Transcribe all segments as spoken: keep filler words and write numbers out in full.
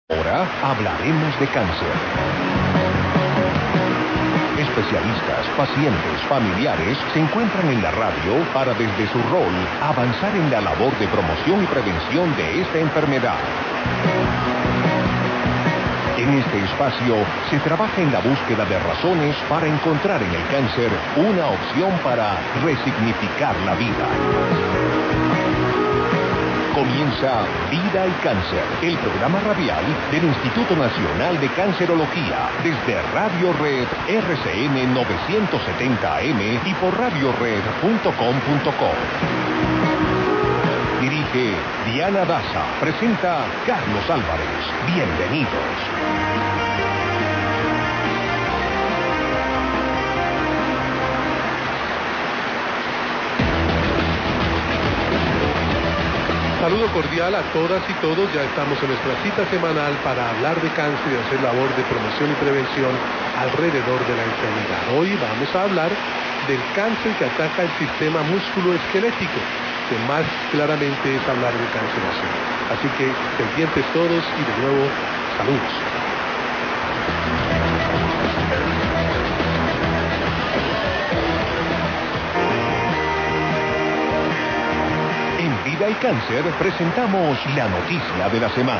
Ahora hablaremos de cáncer. Especialistas, pacientes, familiares se encuentran en la radio para desde su rol avanzar en la labor de promoción y prevención de esta enfermedad. En este espacio se trabaja en la búsqueda de razones para encontrar en el cáncer una opción para resignificar la vida. Comienza Vida y Cáncer, el programa radial del Instituto Nacional de Cancerología, desde Radio Red R C N novecientos setenta A M y por radio red punto com punto co. Dirige Diana Daza, presenta Carlos Álvarez. Bienvenidos. Saludo cordial a todas y todos. Ya estamos en nuestra cita semanal para hablar de cáncer y hacer labor de promoción y prevención alrededor de la enfermedad. Hoy vamos a hablar del cáncer que ataca el sistema músculo-esquelético, que más claramente es hablar de cáncer óseo. Así que pendientes todos y de nuevo, saludos. Vida y Cáncer presentamos la noticia de la semana.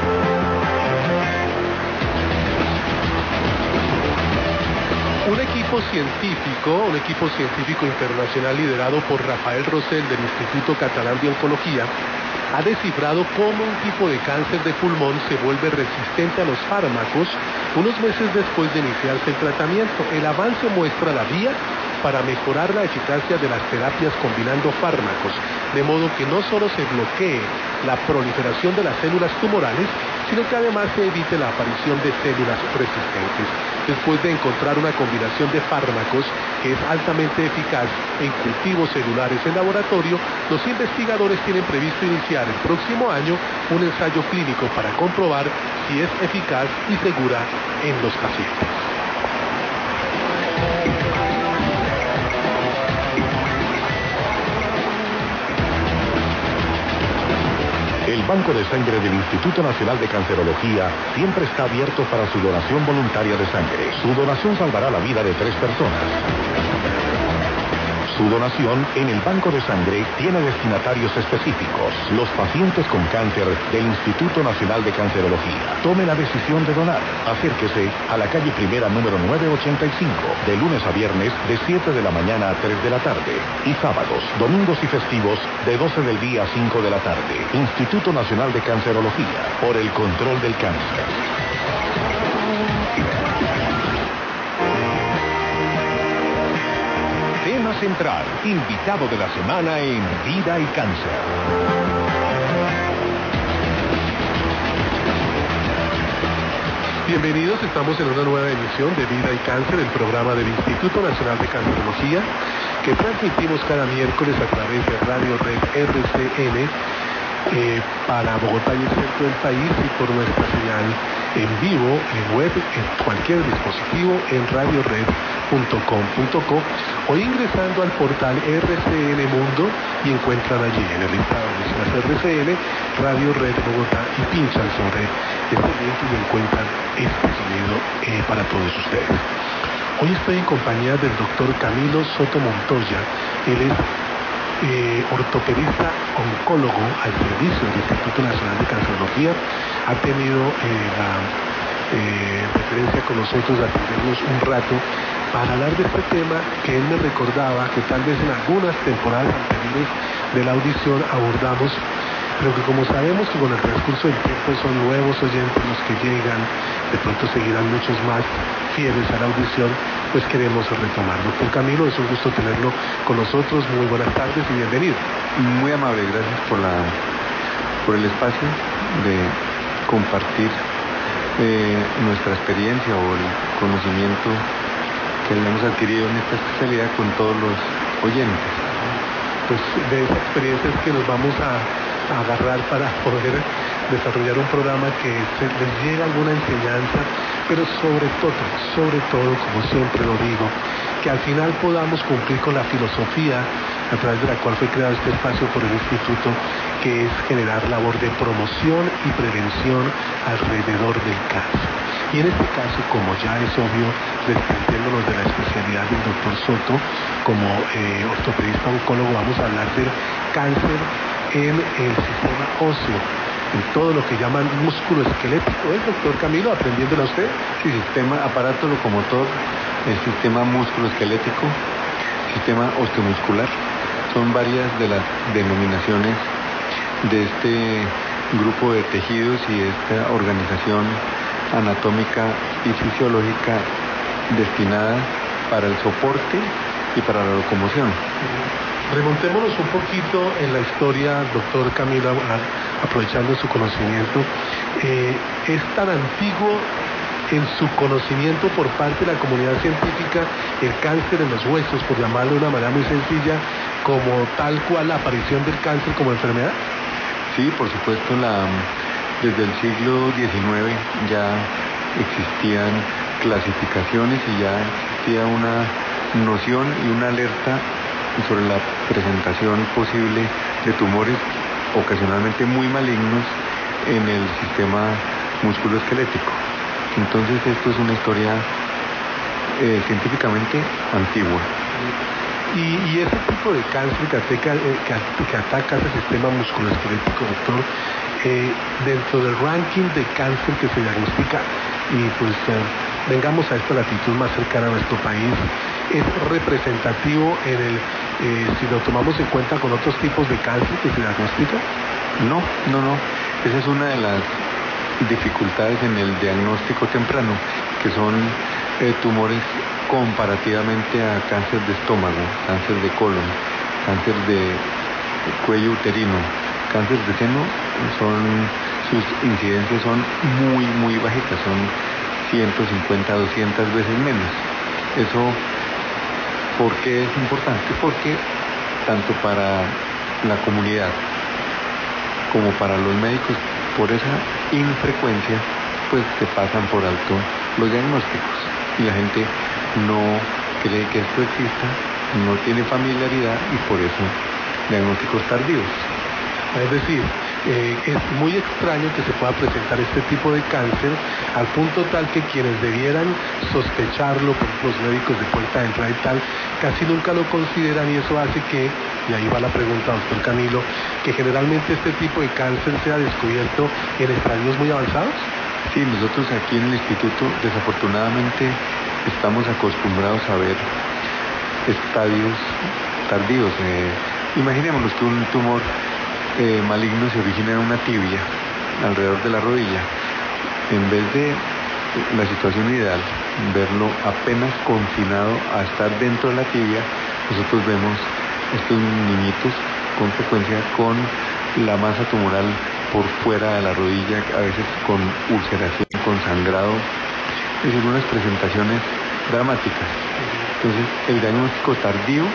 Un equipo científico, un equipo científico internacional liderado por Rafael Rosell del Instituto Catalán de Oncología, ha descifrado cómo un tipo de cáncer de pulmón se vuelve resistente a los fármacos unos meses después de iniciarse el tratamiento. El avance muestra la vía para mejorar la eficacia de las terapias combinando fármacos, de modo que no solo se bloquee la proliferación de las células tumorales, sino que además se evite la aparición de células resistentes. Después de encontrar una combinación de fármacos que es altamente eficaz en cultivos celulares en laboratorio, los investigadores tienen previsto iniciar el próximo año un ensayo clínico para comprobar si es eficaz y segura en los pacientes. El Banco de Sangre del Instituto Nacional de Cancerología siempre está abierto para su donación voluntaria de sangre. Su donación salvará la vida de tres personas. Su donación en el Banco de Sangre tiene destinatarios específicos, los pacientes con cáncer del Instituto Nacional de Cancerología. Tome la decisión de donar. Acérquese a la calle Primera número novecientos ochenta y cinco, de lunes a viernes de siete de la mañana a tres de la tarde y sábados, domingos y festivos de doce del día a cinco de la tarde. Instituto Nacional de Cancerología, por el control del cáncer. Tema central, invitado de la semana en Vida y Cáncer. Bienvenidos, estamos en una nueva emisión de Vida y Cáncer, el programa del Instituto Nacional de Cancerología, que transmitimos cada miércoles a través de Radio Red R C N eh, para Bogotá y el centro del país, y por nuestra señal en vivo, en web, en cualquier dispositivo, en radio red punto com punto co, o ingresando al portal R C N Mundo y encuentran allí en el listado de emisoras R C N, Radio Red Bogotá, y pinchan sobre este link y encuentran este sonido eh, para todos ustedes. Hoy estoy en compañía del doctor Camilo Soto Montoya. Él es Eh, ortopedista oncólogo al servicio del Instituto Nacional de Cancerología. Ha tenido eh, la eh, referencia con nosotros de atendernos un rato para hablar de este tema que él me recordaba que tal vez en algunas temporadas anteriores de la audición abordamos, pero que como sabemos que con el transcurso del tiempo son nuevos oyentes los que llegan, de pronto seguirán muchos más fieles a la audición, pues queremos retomarlo. Doctor Camilo, es un gusto tenerlo con nosotros. Muy buenas tardes y bienvenido. Muy amable, gracias por la por el espacio de compartir eh, nuestra experiencia o el conocimiento que hemos adquirido en esta especialidad con todos los oyentes. Pues de esa experiencia es que nos vamos a, a agarrar para poder desarrollar un programa que se, les llegue alguna enseñanza, pero sobre todo, sobre todo, como siempre lo digo, que al final podamos cumplir con la filosofía a través de la cual fue creado este espacio por el Instituto, que es generar labor de promoción y prevención alrededor del cáncer. Y en este caso, como ya es obvio, desprendiéndonos de la especialidad del doctor Soto, como eh, ortopedista oncólogo, vamos a hablar del cáncer en el sistema óseo, en todo lo que llaman músculo esquelético, ¿eh, doctor Camilo? Aprendiéndolo a usted. Sí, sistema aparato locomotor, el sistema músculo esquelético, sistema osteomuscular. Son varias de las denominaciones de este grupo de tejidos y de esta organización anatómica y fisiológica destinada para el soporte y para la locomoción. Remontémonos un poquito en la historia, doctor Camilo, aprovechando su conocimiento. Eh, es tan antiguo en su conocimiento por parte de la comunidad científica el cáncer en los huesos, por llamarlo de una manera muy sencilla, como tal cual la aparición del cáncer como enfermedad. Sí, por supuesto, la, desde el siglo diecinueve ya existían clasificaciones y ya existía una noción y una alerta sobre la presentación posible de tumores ocasionalmente muy malignos en el sistema musculoesquelético. Entonces esto es una historia eh, científicamente antigua. Y, y ese tipo de cáncer que ataca, eh, que, que ataca ese sistema musculoesquelético, doctor, eh, dentro del ranking de cáncer que se diagnostica, y pues eh, vengamos a esta latitud más cercana a nuestro país, ¿es representativo en el, eh, si lo tomamos en cuenta con otros tipos de cáncer que se diagnostican? No, no, no. Esa es una de las dificultades en el diagnóstico temprano, que son eh, tumores comparativamente a cáncer de estómago, cáncer de colon, cáncer de cuello uterino, cáncer de seno, son, sus incidencias son muy, muy bajitas, son ciento cincuenta, doscientas veces menos. Eso, ¿por qué es importante? Porque tanto para la comunidad como para los médicos, por esa infrecuencia, pues se pasan por alto los diagnósticos y la gente no cree que esto exista, no tiene familiaridad y por eso diagnósticos tardíos. Es decir, eh, es muy extraño que se pueda presentar este tipo de cáncer al punto tal que quienes debieran sospecharlo, por ejemplo, los médicos de puerta de entrada y tal, casi nunca lo consideran, y eso hace que, y ahí va la pregunta, doctor Camilo, que generalmente este tipo de cáncer sea descubierto en estadios muy avanzados. Sí, nosotros aquí en el instituto desafortunadamente estamos acostumbrados a ver estadios tardíos. Eh, imaginémonos que un tumor eh, maligno se origina en una tibia alrededor de la rodilla. En vez de la situación ideal, verlo apenas confinado a estar dentro de la tibia, nosotros vemos estos niñitos con frecuencia con la masa tumoral por fuera de la rodilla, a veces con ulceración, con sangrado, es decir, unas presentaciones dramáticas. Entonces, el diagnóstico tardío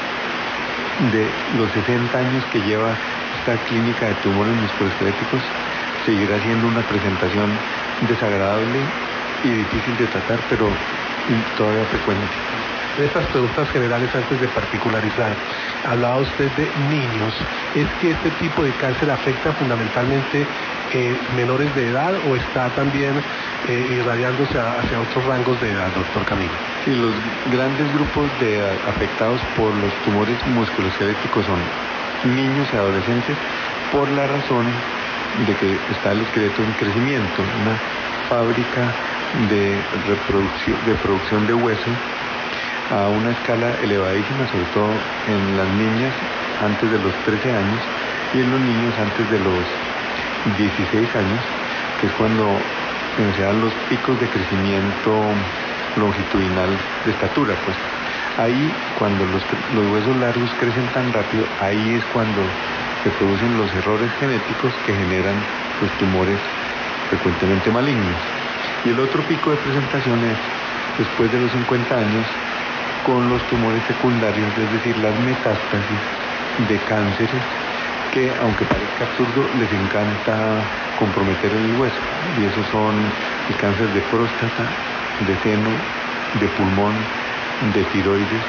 de los sesenta años que lleva esta clínica de tumores musculoesqueléticos seguirá siendo una presentación desagradable y difícil de tratar, pero todavía frecuente. Estas preguntas generales antes de particularizar. Hablaba usted de niños. ¿Es que este tipo de cáncer afecta fundamentalmente eh, menores de edad o está también eh, irradiándose hacia otros rangos de edad, doctor Camilo? Sí, los grandes grupos de edad afectados por los tumores musculoesqueléticos son niños y adolescentes, por la razón de que está el esqueleto en crecimiento, una fábrica de reproducción de producción de hueso a una escala elevadísima, sobre todo en las niñas antes de los trece años y en los niños antes de los dieciséis años, que es cuando se dan los picos de crecimiento longitudinal de estatura. Pues ahí, cuando los, los huesos largos crecen tan rápido, ahí es cuando se producen los errores genéticos que generan los tumores frecuentemente malignos. Y el otro pico de presentación es después de los cincuenta años, con los tumores secundarios, es decir, las metástasis de cánceres que, aunque parezca absurdo, les encanta comprometer el hueso. Y esos son el cáncer de próstata, de seno, de pulmón, de tiroides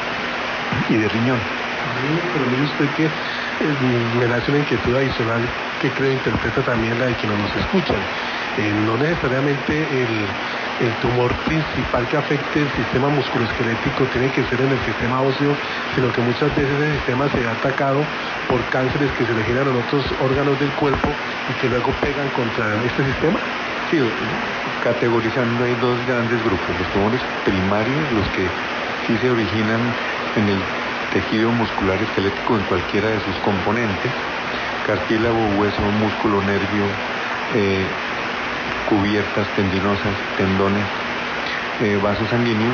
y de riñón. Pero mire usted que eh, me nace una inquietud adicional que creo interpreta también la de quienes nos escuchan. Eh, no necesariamente el, el tumor principal que afecte el sistema musculoesquelético tiene que ser en el sistema óseo, sino que muchas veces el sistema se ha atacado por cánceres que se le generan en otros órganos del cuerpo y que luego pegan contra este sistema. Sí, categorizando hay dos grandes grupos, los tumores primarios, los que sí se originan en el tejido muscular esquelético en cualquiera de sus componentes, cartílago, hueso, músculo, nervio, eh, cubiertas tendinosas, tendones, eh, vasos sanguíneos,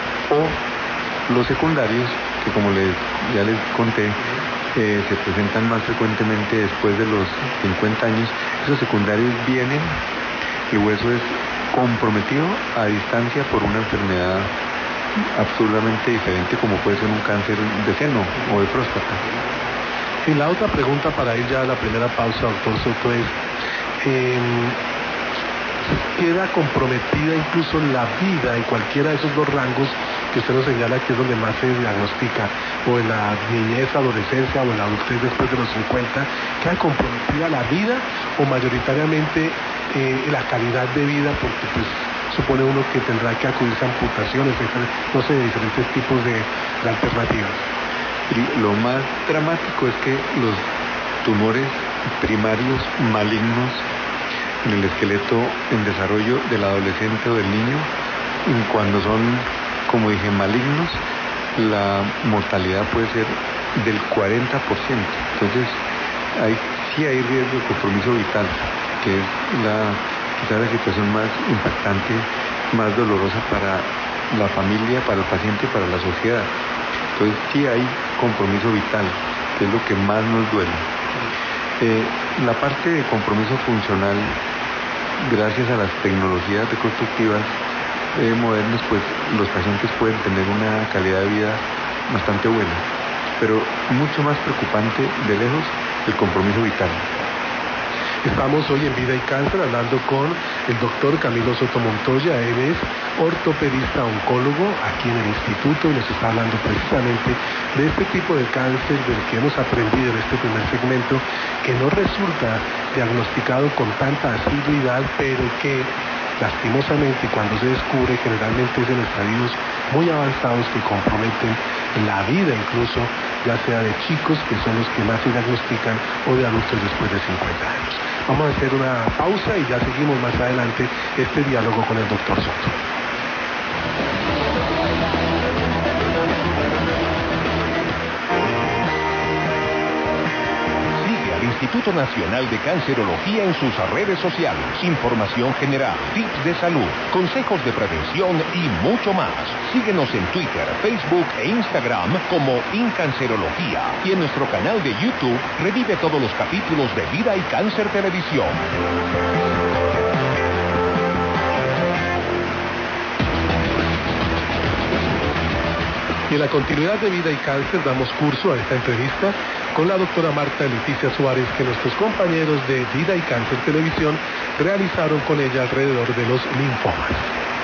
o los secundarios, que como les, ya les conté, eh, se presentan más frecuentemente después de los cincuenta años. Esos secundarios vienen, el hueso es comprometido a distancia por una enfermedad absolutamente diferente, como puede ser un cáncer de seno o de próstata. Y la otra pregunta para ir ya a la primera pausa, doctor Soto, es eh, ¿queda comprometida incluso la vida en cualquiera de esos dos rangos que usted nos señala que es donde más se diagnostica, o en la niñez, adolescencia o en la adultez después de los cincuenta? ¿Queda comprometida la vida o mayoritariamente eh, la calidad de vida? Porque pues supone uno que tendrá que acudirse a amputaciones, no sé, de diferentes tipos de, de alternativas. Y lo más dramático es que los tumores primarios malignos en el esqueleto en desarrollo del adolescente o del niño, cuando son, como dije, malignos, la mortalidad puede ser del cuarenta por ciento. Entonces, hay, sí hay riesgo de compromiso vital, que es la, quizá la situación más impactante, más dolorosa para la familia, para el paciente y para la sociedad. Entonces, sí hay compromiso vital, que es lo que más nos duele. Eh, la parte de compromiso funcional, gracias a las tecnologías reconstructivas eh, modernas, pues los pacientes pueden tener una calidad de vida bastante buena, pero mucho más preocupante de lejos el compromiso vital. Estamos hoy en Vida y Cáncer hablando con el doctor Camilo Soto Montoya. Él es ortopedista oncólogo aquí en el instituto y nos está hablando precisamente de este tipo de cáncer del que hemos aprendido en este primer segmento, que no resulta diagnosticado con tanta asiduidad, pero que lastimosamente cuando se descubre generalmente es en estadios muy avanzados que comprometen la vida incluso, ya sea de chicos, que son los que más se diagnostican, o de adultos después de cincuenta años. Vamos a hacer una pausa y ya seguimos más adelante este diálogo con el doctor Soto. Instituto Nacional de Cancerología en sus redes sociales, información general, tips de salud, consejos de prevención y mucho más. Síguenos en Twitter, Facebook e Instagram como Incancerología, y en nuestro canal de YouTube revive todos los capítulos de Vida y Cáncer Televisión. Y en la continuidad de Vida y Cáncer damos curso a esta entrevista con la doctora Marta Leticia Suárez, que nuestros compañeros de Vida y Cáncer Televisión realizaron con ella alrededor de los linfomas.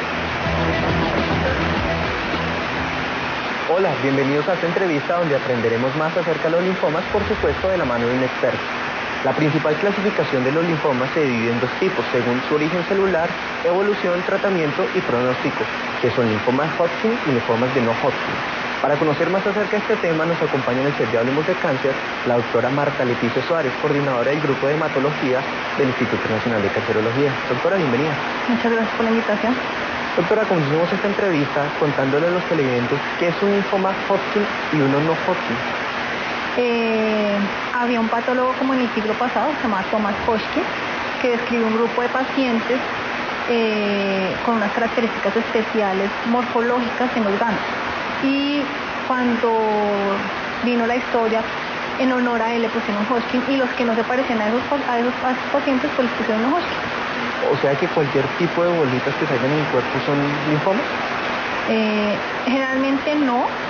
Hola, bienvenidos a esta entrevista donde aprenderemos más acerca de los linfomas, por supuesto de la mano de un experto. La principal clasificación de los linfomas se divide en dos tipos, según su origen celular, evolución, tratamiento y pronóstico, que son linfomas Hodgkin y linfomas de no Hodgkin. Para conocer más acerca de este tema, nos acompaña en el set de Hablemos de Cáncer la doctora Marta Leticia Suárez, coordinadora del Grupo de Hematología del Instituto Nacional de Cancerología. Doctora, bienvenida. Muchas gracias por la invitación. Doctora, comencemos esta entrevista contándole a los televidentes qué es un linfoma Hodgkin y uno no Hodgkin. Eh, había un patólogo como en el siglo pasado, se llama Thomas Hodgkin, que describe un grupo de pacientes eh, con unas características especiales morfológicas en los ganos. Y cuando vino la historia, en honor a él le pusieron Hodgkin, y los que no se parecían a esos, a esos, a esos pacientes pues les pusieron no Hodgkin. O sea que cualquier tipo de bolitas que salgan en el cuerpo son linfomas. Eh, generalmente no,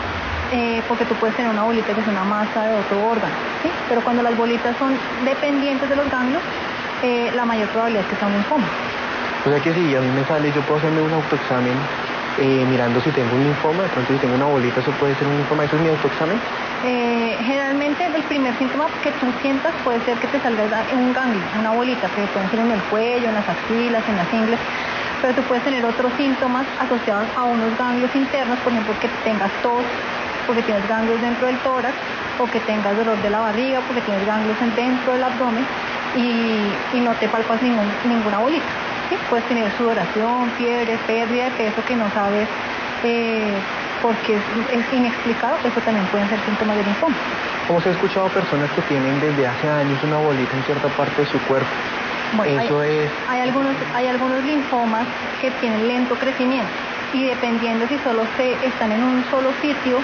eh, porque tú puedes tener una bolita que es una masa de otro órgano, ¿sí? Pero cuando las bolitas son dependientes de los ganglios, eh, la mayor probabilidad es que sea un linfoma. O sea que si a mí me sale, yo puedo hacerme un autoexamen eh, mirando si tengo un linfoma, de pronto si tengo una bolita, eso puede ser un linfoma, ¿eso es mi autoexamen? Eh, generalmente el primer síntoma que tú sientas puede ser que te salga un ganglio, una bolita, que pueden ser en el cuello, en las axilas, en las ingles, pero tú puedes tener otros síntomas asociados a unos ganglios internos, por ejemplo, que tengas tos, porque tienes ganglios dentro del tórax, o que tengas dolor de la barriga, porque tienes ganglios dentro del abdomen y, y no te palpas ningún, ninguna bolita. ¿Sí? Puedes tener sudoración, fiebre, pérdida de peso que no sabes eh, porque es, es inexplicado, eso también pueden ser síntomas de linfoma. Como se ha escuchado a personas que tienen desde hace años una bolita en cierta parte de su cuerpo. Bueno, eso hay, es... hay, algunos, hay algunos linfomas que tienen lento crecimiento y dependiendo si solo se están en un solo sitio,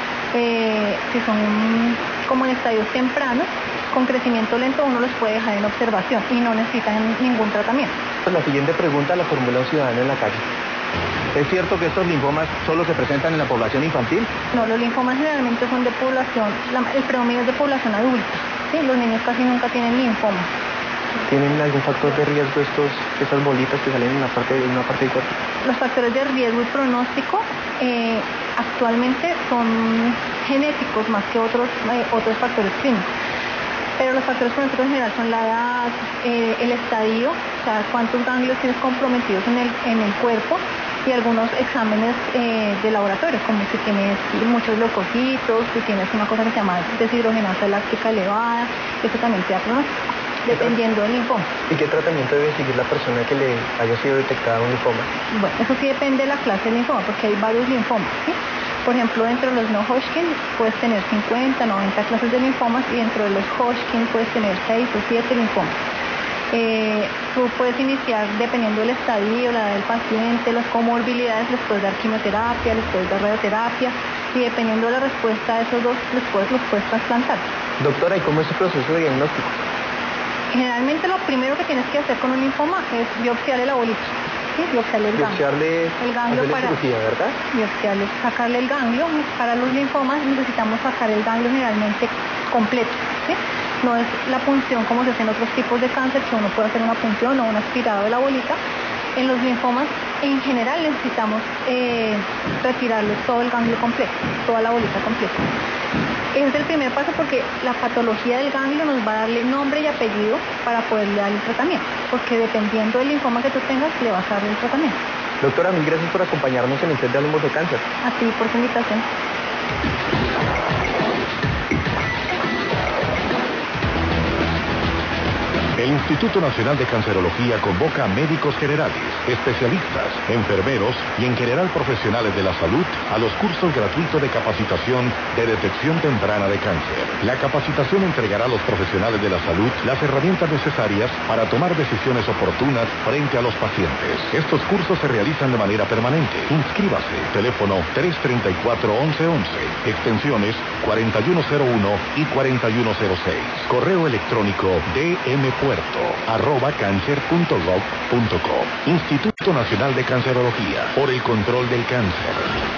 eh, si son como en estadios tempranos, con crecimiento lento uno los puede dejar en observación y no necesitan ningún tratamiento. La siguiente pregunta la formula un ciudadano en la calle. ¿Es cierto que estos linfomas solo se presentan en la población infantil? No, los linfomas generalmente son de población, la, el predominio es de población adulta, ¿sí? Los niños casi nunca tienen linfomas. ¿Tienen algún factor de riesgo estos, estas bolitas que salen en una parte, en una parte del cuerpo? Los factores de riesgo y pronóstico eh, actualmente son genéticos más que otros, eh, otros factores clínicos. Pero los factores pronósticos en general son la edad, eh, el estadio, o sea, cuántos ganglios tienes comprometidos en el, en el cuerpo y algunos exámenes eh, de laboratorio, como si tienes muchos leucocitos, si tienes una cosa que se llama deshidrogenasa láctica elevada, eso también te da pronóstico, dependiendo del linfoma. ¿Y qué tratamiento debe seguir la persona que le haya sido detectada un linfoma? Bueno, eso sí depende de la clase de linfoma, porque hay varios linfomas, ¿sí? Por ejemplo, dentro de los no Hodgkin puedes tener cincuenta, noventa clases de linfomas y dentro de los Hodgkin puedes tener seis o siete linfomas. Eh, tú puedes iniciar, dependiendo del estadio, la edad del paciente, las comorbilidades, les puedes dar quimioterapia, les puedes dar radioterapia y dependiendo de la respuesta a esos dos, los puedes, los puedes trasplantar. Doctora, ¿y cómo es el proceso de diagnóstico? Generalmente lo primero que tienes que hacer con un linfoma es biopsiarle la bolita. ¿Sí? Biopsiarle el ganglio. Biopsiarle el ganglio para cirugía, ¿verdad? Biopsiarle, sacarle el ganglio. Para los linfomas necesitamos sacar el ganglio generalmente completo. ¿Sí? No es la punción como se hace en otros tipos de cáncer, que uno puede hacer una punción o un aspirado de la bolita. En los linfomas, en general, necesitamos eh, retirarle todo el ganglio completo, toda la bolita completa. Ese es el primer paso porque la patología del ganglio nos va a darle nombre y apellido para poderle dar el tratamiento, porque dependiendo del linfoma que tú tengas, le vas a dar el tratamiento. Doctora, mil gracias por acompañarnos en el set de Hablemos de Cáncer. A ti por tu invitación. El Instituto Nacional de Cancerología convoca a médicos generales, especialistas, enfermeros y en general profesionales de la salud a los cursos gratuitos de capacitación de detección temprana de cáncer. La capacitación entregará a los profesionales de la salud las herramientas necesarias para tomar decisiones oportunas frente a los pacientes. Estos cursos se realizan de manera permanente. Inscríbase. Teléfono tres treinta y cuatro, once once, extensiones cuarenta y uno cero uno y cuarenta y uno cero seis. Correo electrónico dmpuerto arroba cáncer punto gov punto co. Instituto Nacional de Cancerología, por el control del cáncer.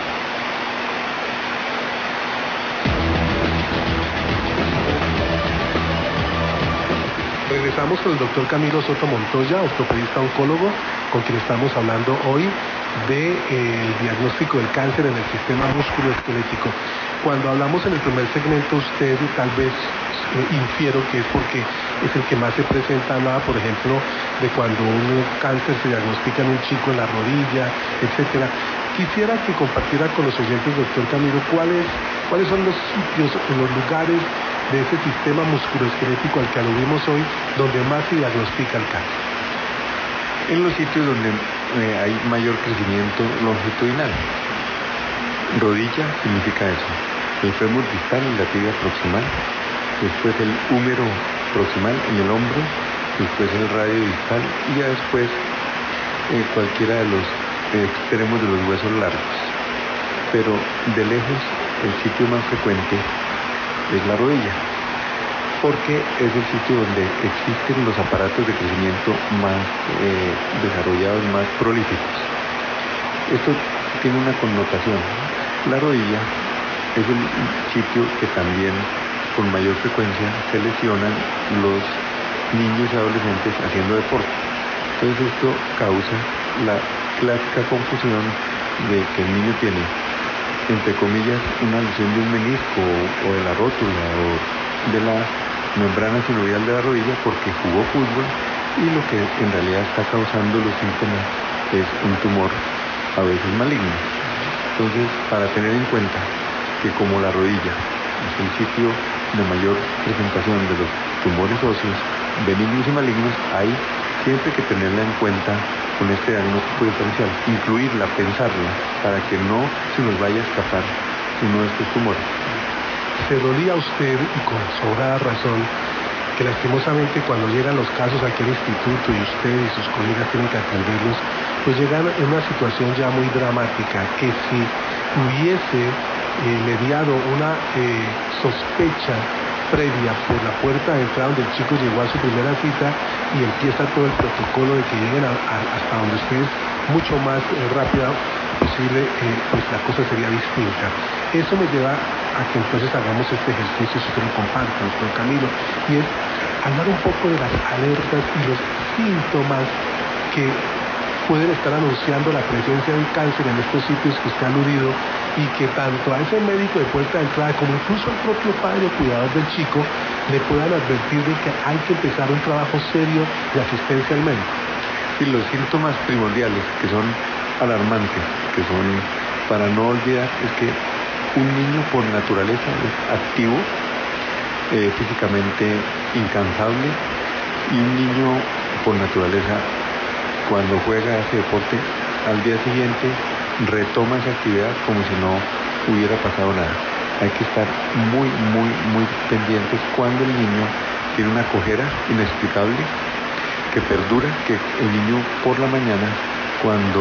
Regresamos con el doctor Camilo Soto Montoya, ortopedista oncólogo, con quien estamos hablando hoy del de, eh, diagnóstico del cáncer en el sistema musculoesquelético. Cuando hablamos en el primer segmento, usted tal vez eh, infiero que es porque es el que más se presenta. Hablaba, por ejemplo, de cuando un cáncer se diagnostica en un chico en la rodilla, etcétera. Quisiera que compartiera con los oyentes, doctor Camilo, cuáles cuáles son los sitios, los lugares de ese sistema musculoesquelético al que aludimos hoy, donde más se diagnostica el cáncer. En los sitios donde eh, hay mayor crecimiento longitudinal. Rodilla significa eso. El fémur distal y la tibia proximal. Después el húmero proximal en el hombro. Después el radio distal. Y ya después eh, cualquiera de los eh, extremos de los huesos largos. Pero de lejos el sitio más frecuente es la rodilla, porque es el sitio donde existen los aparatos de crecimiento más eh, desarrollados, más prolíficos. Esto tiene una connotación. La rodilla es el sitio que también con mayor frecuencia se lesionan los niños y adolescentes haciendo deporte. Entonces esto causa la clásica confusión de que el niño tiene, entre comillas, una lesión de un menisco o de la rótula o de la membrana sinovial de la rodilla porque jugó fútbol, y lo que en realidad está causando los síntomas es un tumor a veces maligno. Entonces, para tener en cuenta que como la rodilla es el sitio de mayor presentación de los tumores óseos benignos y malignos, hay siempre que tenerla en cuenta con este diagnóstico diferencial, incluirla, pensarla, para que no se nos vaya a escapar uno de estos tumores. ¿Se dolía usted, y con sobrada razón, que lastimosamente cuando llegan los casos aquí al instituto y usted y sus colegas tienen que atenderlos, pues llegan en una situación ya muy dramática, que si hubiese eh, mediado una eh, sospecha previa por la puerta de entrada donde el chico llegó a su primera cita y empieza todo el protocolo de que lleguen a, a, hasta donde ustedes mucho más eh, rápida posible, eh, pues la cosa sería distinta. Eso me lleva a que entonces hagamos este ejercicio, si usted lo comparte, doctor Camilo, y es hablar un poco de las alertas y los síntomas que pueden estar anunciando la presencia de un cáncer en estos sitios que usted ha aludido, y que tanto a ese médico de puerta de entrada como incluso al propio padre o cuidador del chico le puedan advertir de que hay que empezar un trabajo serio de asistencia al médico. Y los síntomas primordiales que son alarmantes, que son para no olvidar, es que un niño por naturaleza es activo, eh, físicamente incansable, y un niño por naturaleza, cuando juega ese deporte, al día siguiente retoma esa actividad como si no hubiera pasado nada. Hay que estar muy, muy, muy pendientes cuando el niño tiene una cojera inexplicable que perdura, que el niño por la mañana, cuando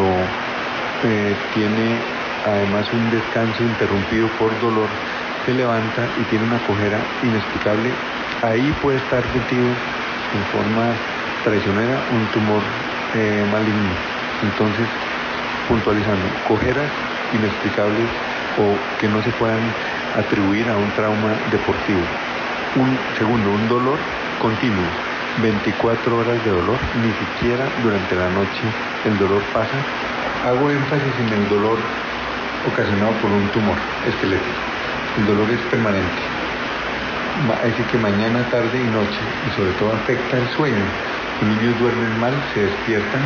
eh, tiene además un descanso interrumpido por dolor, se levanta y tiene una cojera inexplicable, ahí puede estar metido en forma traicionera un tumor eh, maligno. Entonces, puntualizando, cojeras inexplicables o que no se puedan atribuir a un trauma deportivo. Un segundo, un dolor continuo, veinticuatro horas de dolor, ni siquiera durante la noche el dolor pasa. Hago énfasis en el dolor ocasionado por un tumor esquelético. El dolor es permanente, así que mañana, tarde y noche, y sobre todo afecta el sueño. Los niños duermen mal, se despiertan,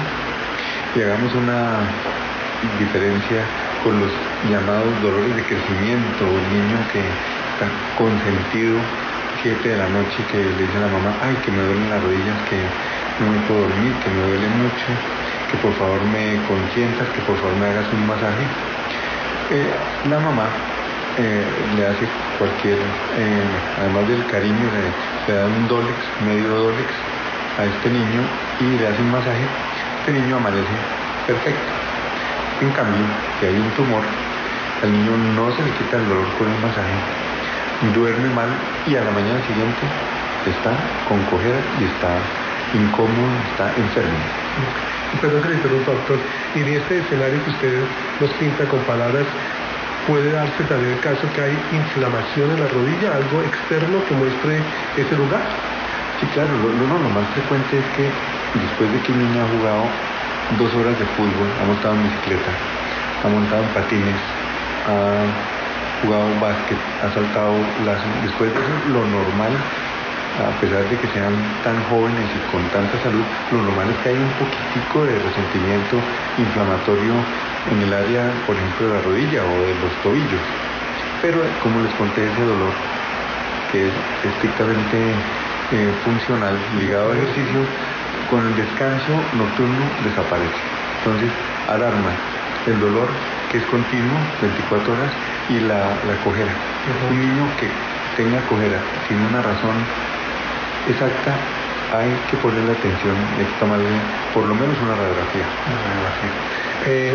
y hagamos una diferencia con los llamados dolores de crecimiento, el niño que está consentido, siete de la noche, que le dice a la mamá, ay, que me duelen las rodillas, que no me puedo dormir, que me duele mucho, que por favor me consientas, que por favor me hagas un masaje. Eh, la mamá eh, le hace cualquier, eh, además del cariño, le, le da un Dolex, medio Dolex a este niño y le hace un masaje. Este niño amanece perfecto. En cambio, si hay un tumor, al niño no se le quita el dolor con el masaje, duerme mal y a la mañana siguiente está con cojera y está incómodo, está enfermo. Perdón que le interrumpa, doctor. Y en este escenario que usted nos pinta con palabras, ¿puede darse también el caso que hay inflamación en la rodilla, algo externo que muestre ese lugar? Sí, claro, lo, lo, lo más frecuente es que después de que un niño ha jugado dos horas de fútbol, ha montado en bicicleta, ha montado en patines, ha jugado básquet, ha saltado lazo, después de eso lo normal, a pesar de que sean tan jóvenes y con tanta salud, lo normal es que hay un poquitico de resentimiento inflamatorio en el área, por ejemplo, de la rodilla o de los tobillos. Pero como les conté, ese dolor, que es estrictamente eh, funcional, ligado a ejercicio, con el descanso nocturno desaparece. Entonces, alarma el dolor, que es continuo, veinticuatro horas, y la, la cojera. Uh-huh. Un niño que tenga cojera sin una razón exacta, hay que ponerle atención, hay que tomarle por lo menos una radiografía. Una radiografía. Eh,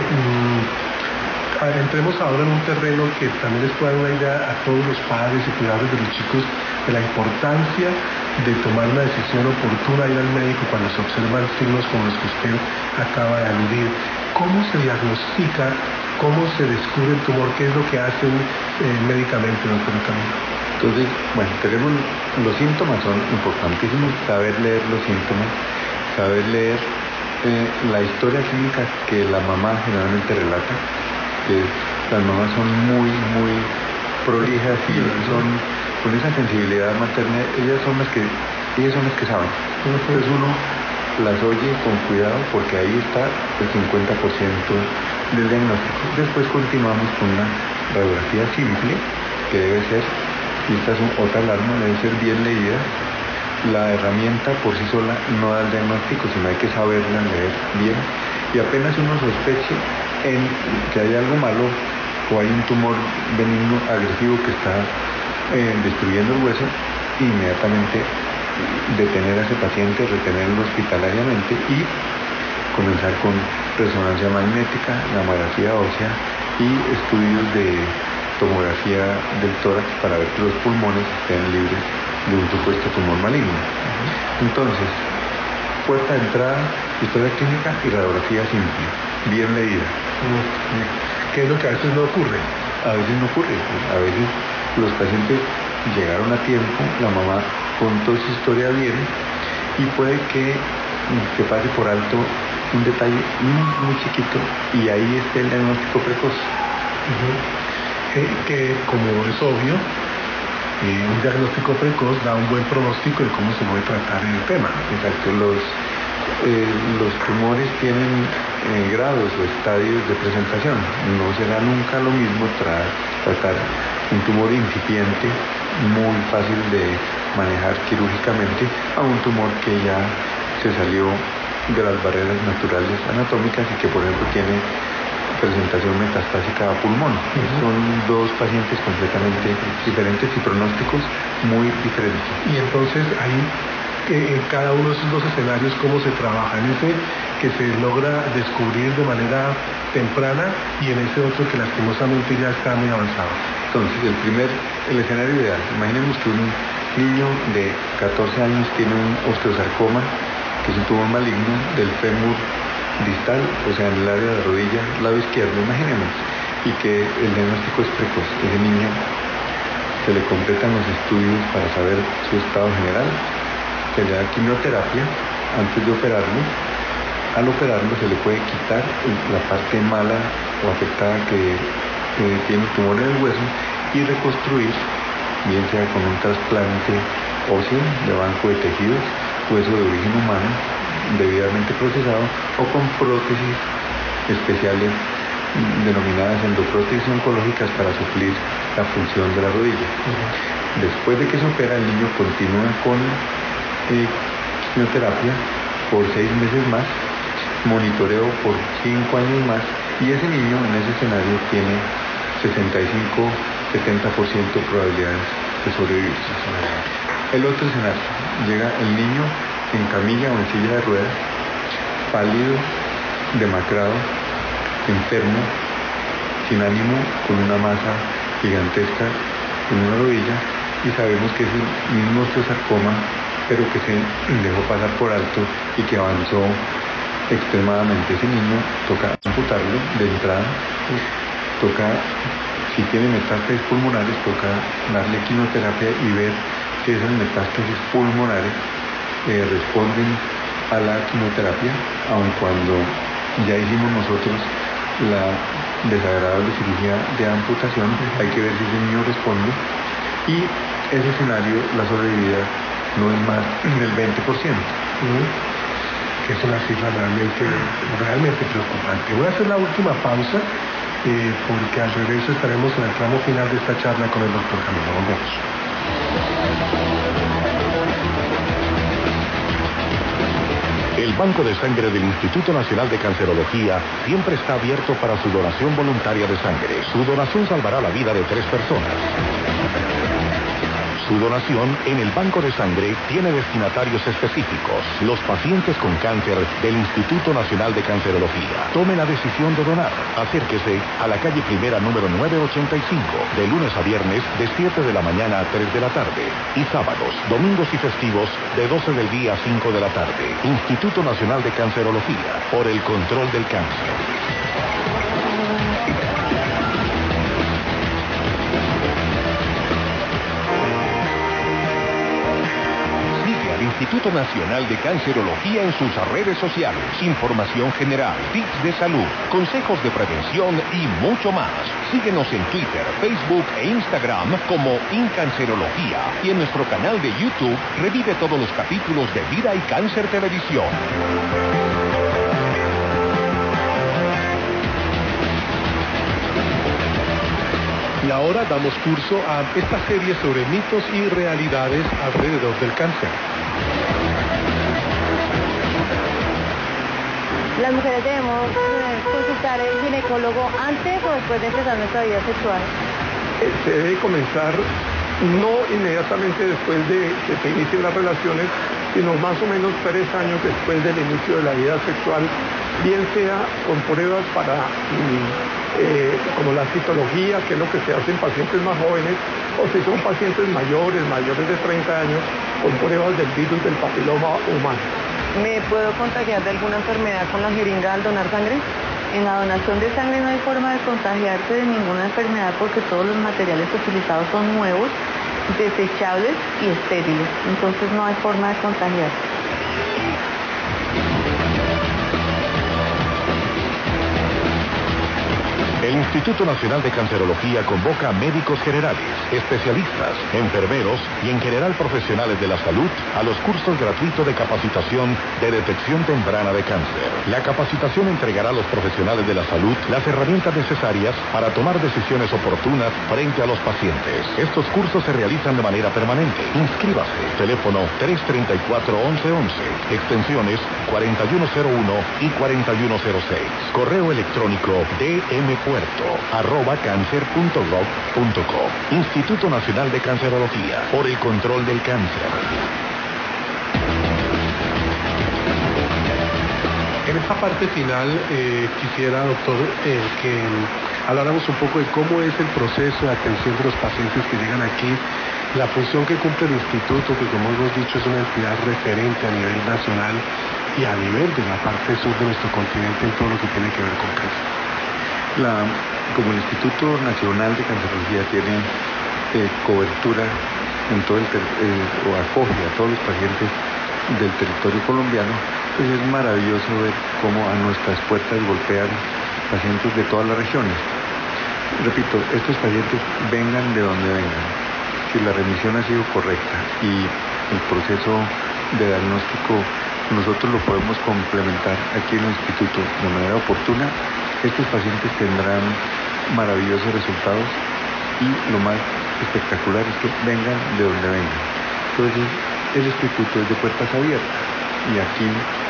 mmm, a ver, entremos ahora en un terreno que también les pueda dar una idea a todos los padres y cuidadores de los chicos de la importancia de tomar una decisión oportuna, ir al médico cuando se observan signos como los que usted acaba de aludir. ¿Cómo se diagnostica? ¿Cómo se descubre el tumor? ¿Qué es lo que hacen eh, médicamente, doctor Camilo? Entonces, bueno, tenemos los síntomas, son importantísimos, saber leer los síntomas, saber leer eh, la historia clínica que la mamá generalmente relata, que las mamás son muy, muy prolijas y son con esa sensibilidad materna, ellas son las que, ellas son las que saben. Entonces uno las oye con cuidado porque ahí está el cincuenta por ciento del diagnóstico. Después continuamos con una radiografía simple que debe ser, y esta es otra alarma, debe ser bien leída. La herramienta por sí sola no da el diagnóstico, sino hay que saberla leer bien. Y apenas uno sospeche en que hay algo malo o hay un tumor benigno agresivo que está eh, destruyendo el hueso, inmediatamente detener a ese paciente, retenerlo hospitalariamente y comenzar con resonancia magnética, gamografía ósea y estudios de tomografía del tórax para ver que los pulmones estén libres de un supuesto tumor maligno. Entonces, puerta de entrada, historia clínica y radiografía simple, bien leída. ¿Qué es lo que a veces no ocurre? A veces no ocurre, a veces los pacientes llegaron a tiempo, la mamá contó su historia bien y puede que se pase por alto un detalle muy, muy chiquito y ahí está el diagnóstico precoz. Uh-huh. eh, que como es obvio, eh, un diagnóstico precoz da un buen pronóstico de cómo se puede tratar el tema. Exacto, los, eh, los tumores tienen eh, grados o estadios de presentación. No será nunca lo mismo tra- tratar un tumor incipiente, muy fácil de manejar quirúrgicamente, a un tumor que ya se salió de las barreras naturales anatómicas y que por ejemplo tiene presentación metastásica a pulmón. Uh-huh. Son dos pacientes completamente diferentes y pronósticos muy diferentes. Y entonces ahí, en cada uno de esos dos escenarios, ¿cómo se trabaja? En ese que se logra descubrir de manera temprana y en ese otro que lastimosamente ya está muy avanzado. Entonces, el primer, el escenario ideal, imaginemos que un niño de catorce años tiene un osteosarcoma, que es un tumor maligno del fémur distal, o sea, en el área de la rodilla, lado izquierdo, imaginemos, y que el diagnóstico es precoz. Ese niño se le completan los estudios para saber su estado general, se le da quimioterapia antes de operarlo. Al operarlo se le puede quitar la parte mala o afectada que eh, tiene el tumor en el hueso y reconstruir, bien sea con un trasplante óseo de banco de tejidos, hueso de origen humano, debidamente procesado, o con prótesis especiales denominadas endoprótesis oncológicas para suplir la función de la rodilla. Uh-huh. Después de que se opera, el niño continúa con eh, quimioterapia por seis meses más, monitoreo por cinco años más, y ese niño en ese escenario tiene sesenta y cinco a setenta por ciento de probabilidades de sobrevivir. El otro escenario, llega el niño en camilla o en silla de ruedas, pálido, demacrado, enfermo, sin ánimo, con una masa gigantesca en una rodilla, y sabemos que es el mismo osteosarcoma, pero que se dejó pasar por alto y que avanzó extremadamente. Ese niño toca amputarlo de entrada, toca, si tiene metástasis pulmonares, toca darle quimioterapia y ver si esas metástasis pulmonares eh, responden a la quimioterapia, aun cuando ya hicimos nosotros la desagradable cirugía de amputación. Hay que ver si ese niño responde, y ese escenario, la sobrevida no es más del veinte por ciento. Que es una cifra realmente, realmente preocupante. Voy a hacer la última pausa, eh, porque al regreso estaremos en el tramo final de esta charla con el doctor Camilo. Volvemos. El Banco de Sangre del Instituto Nacional de Cancerología siempre está abierto para su donación voluntaria de sangre. Su donación salvará la vida de tres personas. Su donación en el banco de sangre tiene destinatarios específicos. Los pacientes con cáncer del Instituto Nacional de Cancerología. Tome la decisión de donar. Acérquese a la calle Primera número nueve ochenta y cinco, de lunes a viernes de siete de la mañana a tres de la tarde. Y sábados, domingos y festivos de doce del día a cinco de la tarde. Instituto Nacional de Cancerología, por el control del cáncer. Instituto Nacional de Cancerología en sus redes sociales, información general, tips de salud, consejos de prevención y mucho más. Síguenos en Twitter, Facebook e Instagram como Incancerología y en nuestro canal de YouTube revive todos los capítulos de Vida y Cáncer Televisión. Y ahora damos curso a esta serie sobre mitos y realidades alrededor del cáncer. Las mujeres debemos eh, consultar al ginecólogo antes o después de empezar nuestra vida sexual. Se debe comenzar no inmediatamente después de que se inicien las relaciones, sino más o menos tres años después del inicio de la vida sexual, bien sea con pruebas para eh, como la citología, que es lo que se hace en pacientes más jóvenes, o si son pacientes mayores, mayores de treinta años, con pruebas del virus del papiloma humano. ¿Me puedo contagiar de alguna enfermedad con la jeringa al donar sangre? En la donación de sangre no hay forma de contagiarse de ninguna enfermedad porque todos los materiales utilizados son nuevos, desechables y estériles. Entonces no hay forma de contagiarse. El Instituto Nacional de Cancerología convoca a médicos generales, especialistas, enfermeros y en general profesionales de la salud a los cursos gratuitos de capacitación de detección temprana de cáncer. La capacitación entregará a los profesionales de la salud las herramientas necesarias para tomar decisiones oportunas frente a los pacientes. Estos cursos se realizan de manera permanente. Inscríbase. Teléfono tres treinta y cuatro, once once, extensiones cuarenta y uno cero uno y cuarenta y uno cero seis. Correo electrónico dmpuerto arroba cáncer punto gov punto co. Instituto Nacional de Cancerología, por el control del cáncer. En esta parte final eh, quisiera, doctor, eh, que habláramos un poco de cómo es el proceso de atención de los pacientes que llegan aquí, la función que cumple el instituto, que como hemos dicho es una entidad referente a nivel nacional y a nivel de la parte sur de nuestro continente en todo lo que tiene que ver con cáncer. La, como el Instituto Nacional de Cancerología tiene eh, cobertura en todo el ter, eh, o acoge a todos los pacientes del territorio colombiano, pues es maravilloso ver cómo a nuestras puertas golpean pacientes de todas las regiones. Repito, estos pacientes vengan de donde vengan, si la remisión ha sido correcta y el proceso de diagnóstico nosotros lo podemos complementar aquí en el instituto de manera oportuna, estos pacientes tendrán maravillosos resultados y lo más espectacular es que vengan de donde vengan. Entonces, el instituto es de puertas abiertas y aquí,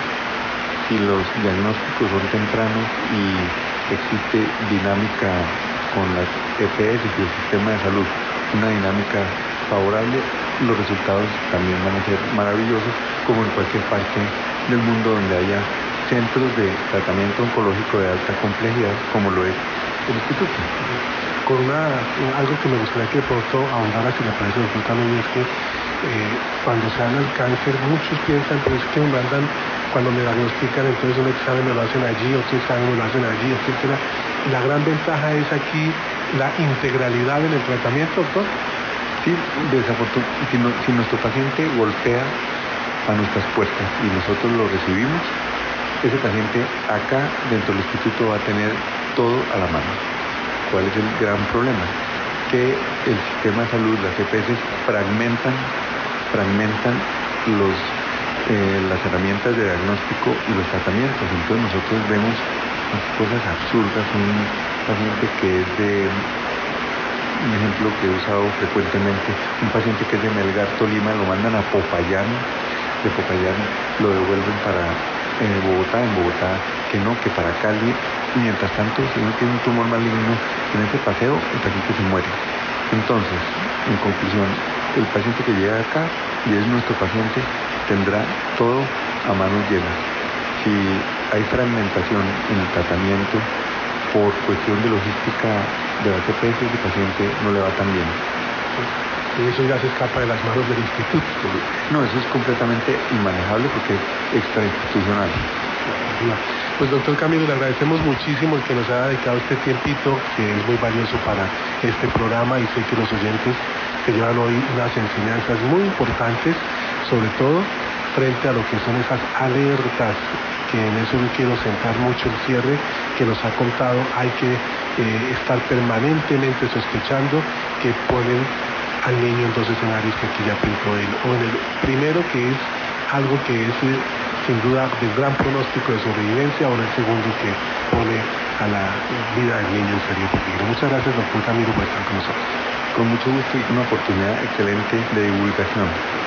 si los diagnósticos son tempranos y existe dinámica con las E P S y el sistema de salud, una dinámica favorable, los resultados también van a ser maravillosos, como en cualquier parte del mundo donde haya centros de tratamiento oncológico de alta complejidad, como lo es el instituto. Con una, algo que me gustaría que de pronto ahondara, si le parece, doctor, también es que eh, cuando se habla del cáncer, muchos piensan, pero es que me mandan, cuando me diagnostican, entonces un examen me lo hacen allí, otro examen me lo hacen allí, etcétera. La gran ventaja es aquí la integralidad en el tratamiento, doctor. Sí, desafortunadamente, si, no, si nuestro paciente golpea a nuestras puertas y nosotros lo recibimos, ese paciente acá dentro del instituto va a tener todo a la mano. ¿Cuál es el gran problema? Que el sistema de salud, las E P S fragmentan, fragmentan los, eh, las herramientas de diagnóstico y los tratamientos. Entonces nosotros vemos cosas absurdas. Un paciente que es de, un ejemplo que he usado frecuentemente, un paciente que es de Melgar, Tolima, lo mandan a Popayán, de Popayán lo devuelven para eh, Bogotá, en Bogotá que no, que para Cali. Y mientras tanto, si uno tiene un tumor maligno, en ese paseo el paciente se muere. Entonces, en conclusión, el paciente que llega acá y es nuestro paciente tendrá todo a manos llenas. Si hay fragmentación en el tratamiento por cuestión de logística de la T P S, ese paciente no le va tan bien. Y eso ya se escapa de las manos del instituto. No, eso es completamente inmanejable porque es extrainstitucional. Pues doctor Camilo, le agradecemos muchísimo el que nos haya dedicado este tiempito, que es muy valioso para este programa, y sé que los oyentes se llevan hoy unas enseñanzas muy importantes, sobre todo frente a lo que son esas alertas, que en eso no quiero centrar mucho el cierre que nos ha contado. Hay que eh, estar permanentemente sospechando que ponen al niño en dos escenarios que aquí ya pintó él, o en el primero, que es algo que es eh, sin duda de gran pronóstico de sobrevivencia, o en el segundo, que pone a la vida del niño en serio peligro. Muchas gracias, doctor Camilo, por estar con nosotros. Con mucho gusto, y una oportunidad excelente de divulgación.